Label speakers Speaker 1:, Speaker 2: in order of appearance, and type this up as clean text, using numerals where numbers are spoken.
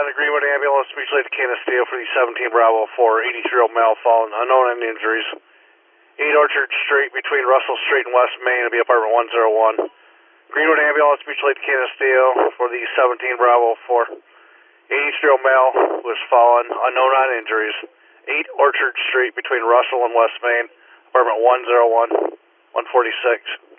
Speaker 1: Bennett Greenwood ambulance, speech to Canasteo for the 17 Bravo 4, 83-year-old male fallen, unknown any injuries. 8 Orchard Street between Russell Street and West Main, it'll be apartment 101. Greenwood ambulance, speech to Canasteo for the 17 Bravo 4, 83-year-old male was fallen, unknown on injuries. 8 Orchard Street between Russell and West Main, apartment 101, 146.